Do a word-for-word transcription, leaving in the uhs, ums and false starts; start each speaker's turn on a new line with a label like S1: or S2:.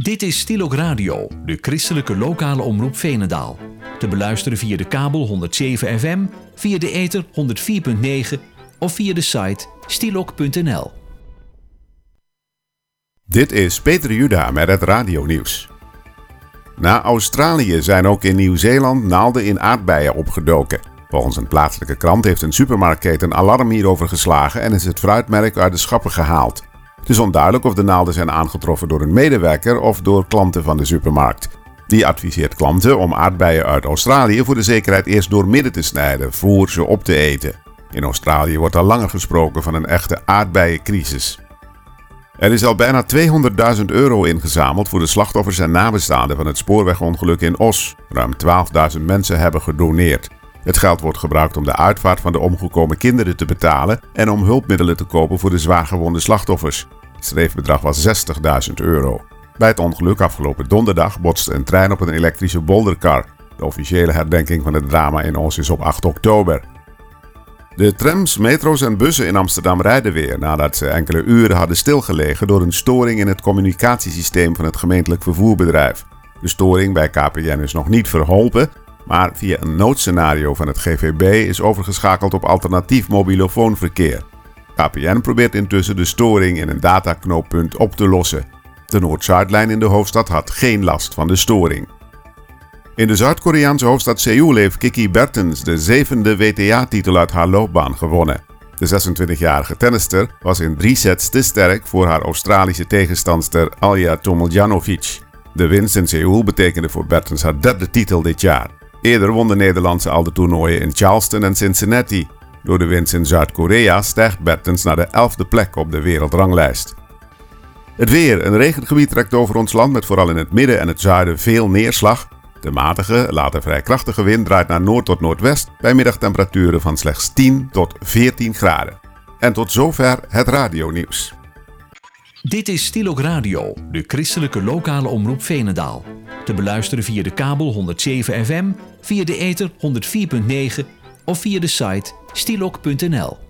S1: Dit is Stilok Radio, de christelijke lokale omroep Veenendaal. Te beluisteren via de kabel honderd zeven F M, via de ether honderd vier komma negen of via de site stilok punt n l.
S2: Dit is Peter Juda met het radionieuws. Na Australië zijn ook in Nieuw-Zeeland naalden in aardbeien opgedoken. Volgens een plaatselijke krant heeft een supermarktketen alarm hierover geslagen en is het fruitmerk uit de schappen gehaald. Het is onduidelijk of de naalden zijn aangetroffen door een medewerker of door klanten van de supermarkt. Die adviseert klanten om aardbeien uit Australië voor de zekerheid eerst doormidden te snijden, voor ze op te eten. In Australië wordt al langer gesproken van een echte aardbeiencrisis. Er is al bijna tweehonderdduizend euro ingezameld voor de slachtoffers en nabestaanden van het spoorwegongeluk in Oss. Ruim twaalfduizend mensen hebben gedoneerd. Het geld wordt gebruikt om de uitvaart van de omgekomen kinderen te betalen en om hulpmiddelen te kopen voor de zwaargewonde slachtoffers. Het streefbedrag was zestigduizend euro. Bij het ongeluk afgelopen donderdag botste een trein op een elektrische bolderkar. De officiële herdenking van het drama in Oss is op acht oktober. De trams, metro's en bussen in Amsterdam rijden weer nadat ze enkele uren hadden stilgelegen door een storing in het communicatiesysteem van het gemeentelijk vervoerbedrijf. De storing bij K P N is nog niet verholpen, maar via een noodscenario van het G V B is overgeschakeld op alternatief mobielefoonverkeer. K P N probeert intussen de storing in een dataknooppunt op te lossen. De Noord-Zuidlijn in de hoofdstad had geen last van de storing. In de Zuid-Koreaanse hoofdstad Seoul heeft Kiki Bertens de zevende W T A-titel uit haar loopbaan gewonnen. De zesentwintigjarige tennister was in drie sets te sterk voor haar Australische tegenstandster Alja Tomiljanovic. De winst in Seoul betekende voor Bertens haar derde titel dit jaar. Eerder won de Nederlandse al de toernooien in Charleston en Cincinnati. Door de winst in Zuid-Korea stijgt Bertens naar de elfde plek op de wereldranglijst. Het weer. Een regengebied trekt over ons land met vooral in het midden en het zuiden veel neerslag. De matige, later vrij krachtige wind draait naar noord tot noordwest bij middagtemperaturen van slechts tien tot veertien graden. En tot zover het radionieuws.
S1: Dit is Stilok Radio, de christelijke lokale omroep Veenendaal. Te beluisteren via de kabel honderd zeven F M, via de ether honderd vier komma negen of via de site stilok punt n l.